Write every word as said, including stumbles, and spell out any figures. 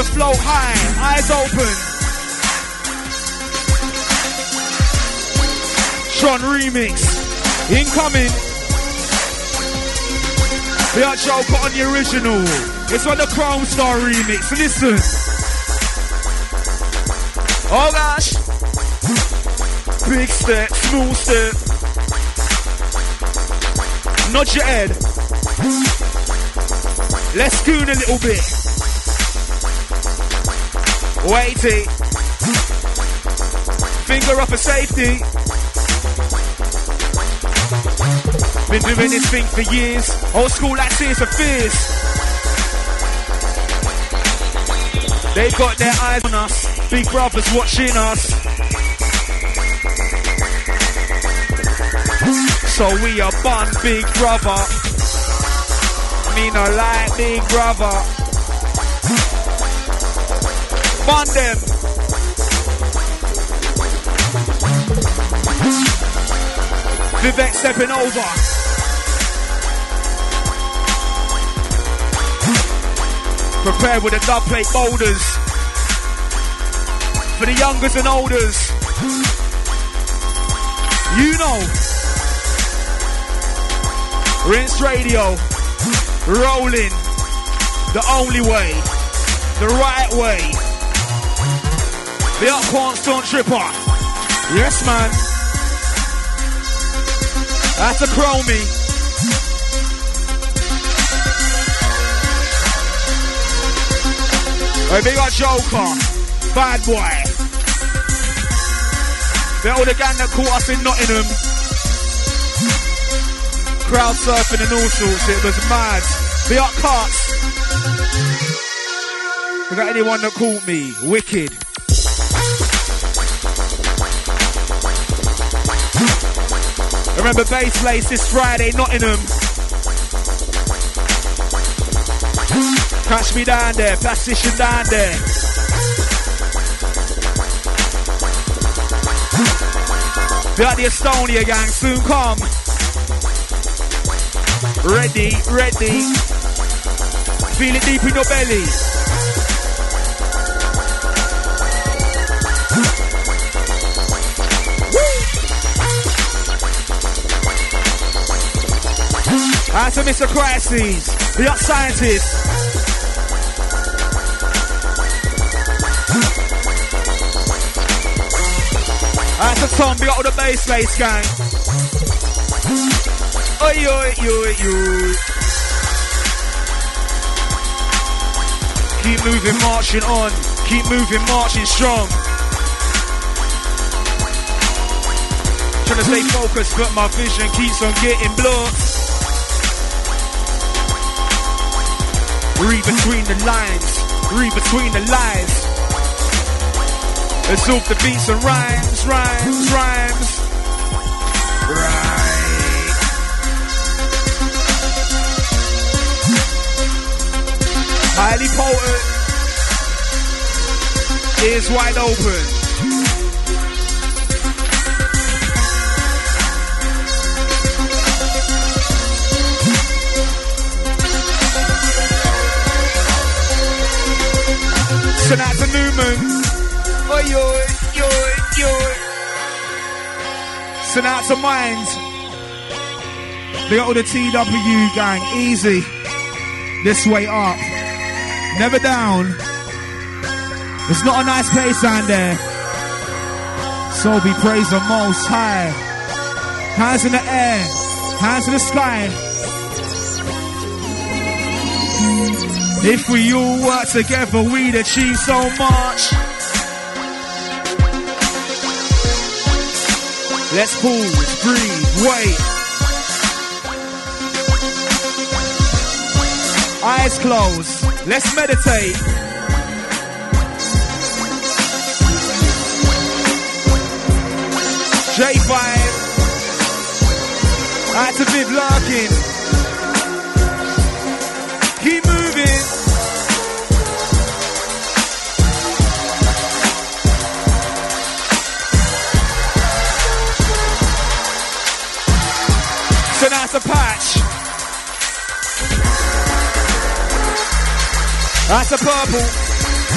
to float high, eyes open. Sean remix, incoming. We are Joker on the original. It's on the Chrome Star remix. Listen. Oh gosh. Big step, small step. Nod your head. Let's scoon a little bit. Waity. Finger up for safety. Been doing this thing for years. Old school like Tears for Fears. They've got their eyes on us. Big brothers watching us. So we are bun big brother. Me no like big brother. Bun them. Vivek stepping over. Prepare with the dub plate boulders. For the youngers and olders. You know. Rinse Radio. Rolling. The only way. The right way. The up constant tripper. Yes, man. That's a chromie. Hey, big up Joker. Bad boy. They're all the gang that caught us in Nottingham. Crowd surfing and all sorts. It was mad. Big up Cuts. We got anyone that caught me? Wicked. Remember Bass Place this Friday, Nottingham. Catch me down there, plastician down there. We got the Estonia gang, soon come. Ready, ready. Feel it deep in your belly. Out to Mister Crises, the up scientist. Out to Tom, we got all the bass bass gang. Oi, oi, oi, oi. Keep moving, marching on. Keep moving, marching strong. Trying to stay focused, but my vision keeps on getting blocked. Read between the lines, read between the lies. Absorb the beats and rhymes, rhymes, rhymes. Right. Highly potent. Ears wide open. Sonata Newman. Oi, oi, oi, oi. Sonata Mind. They got all the T W gang. Easy. This way up. Never down. It's not a nice place down there. So be praised the most high. Hands in the air. Hands in the sky. If we all work together, we'd achieve so much. Let's pause, breathe, wait. Eyes closed. Let's meditate. J five. Out to Viv Larkin. Keep moving. So now it's a patch. That's a purple.